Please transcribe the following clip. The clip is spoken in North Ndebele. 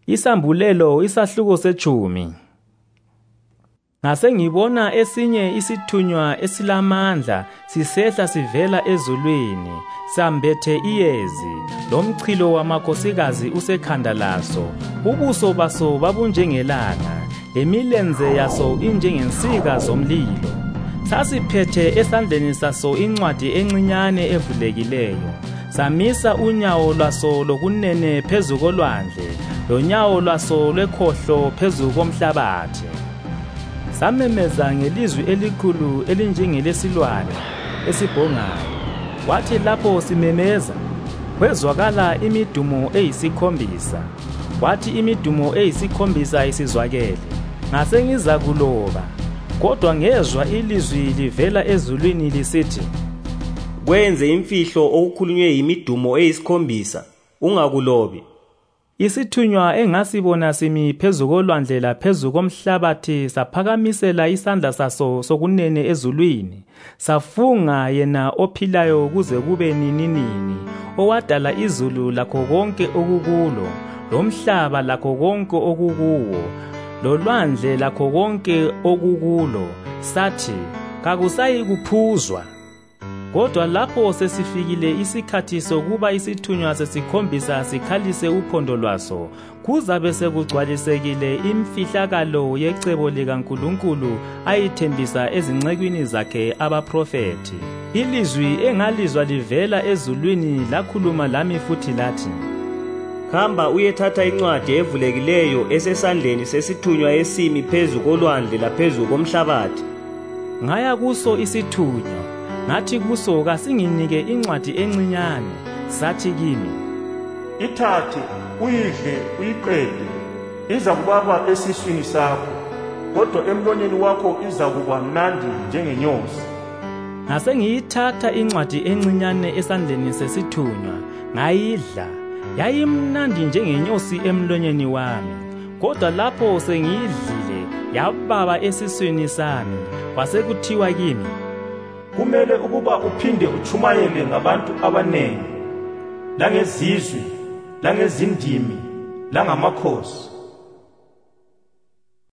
Isambulelo isahluko sechumi. Ngase ngibona esinye isithunywa esilamandla sisehla sivela ezulwini, sambethe iyezi, lomchilo wamakhosikazi usekhanda laso, ubuso baso babunjengelanga, lemilenze yaso injengensika zomlilo. Sasiphethe esandleni saso incwadi encinyane evulekileyo. Samisa unyawo lwaso lokunene phezu kolwandle, lonyawo lwaso lwekhohlo phezu komhlabathi. Samemeza ngelizwi elikhulu elinjengelesilwane esibhongayo. Kwathi lapho simemeza, kwezwakala imidumo eyisikhombisa. Kwathi imidumo eyisikhombisa isizwakele. Ngase ngizakuloba, kodwa ngezwa ilizwi livela ezulwini lisithi, kwenze imfihlo okukhulunywe yimidumo eyisikhombisa, ungakulobi. Isithunywa engasibona simi phezu kolwandle laphezu komhlabathi saphakamisela isandla saso sokunene ezulwini, safunga yena ophilayo kuze kube nininini, owadala izulu lakho konke okukulo, lomhlaba lakho konke okukuwo, lolwandle lakho konke okukulo, sathi, kakusayi kuphuzwa. Kodwa lapho sesifikile isikhathi sokuba isithunywa sesikhombisa sikhalise uphondo lwaso, kuzabe sekugcwalisekile imfihlakalo yecebo likaNkulunkulu ayithembisa ezincekwini zakhe abaprofethi. Ilizwi engalizwa livela ezulwini lakhuluma lami futhi lathi, hamba uyethatha incwadi evulekileyo esesandleni sesithunywa esimi phezu kolwandle laphezu komhlabathi. Ngaya kuso isithunywa, ngathi kuso kasinginike incwadi encinyane, sathi kimi, ithathe uyidle uyiqede, iza kubaba esiswini sakho, kodwa emlonyeni wakho iza kuba mnandi njengenyosi. Ngase ngiyithatha incwadi encinyane esandleni sesithunywa, ngayidla, yayimnandi njengenyosi emlonyeni wami. Kodwa lapho sengiyidlile, yababa esiswini sami, kwasekuthiwa kimi, kumele ukuba uphinde uchumayele ngabantu abanengi, langezizwe, langezindimi, langamakhosi.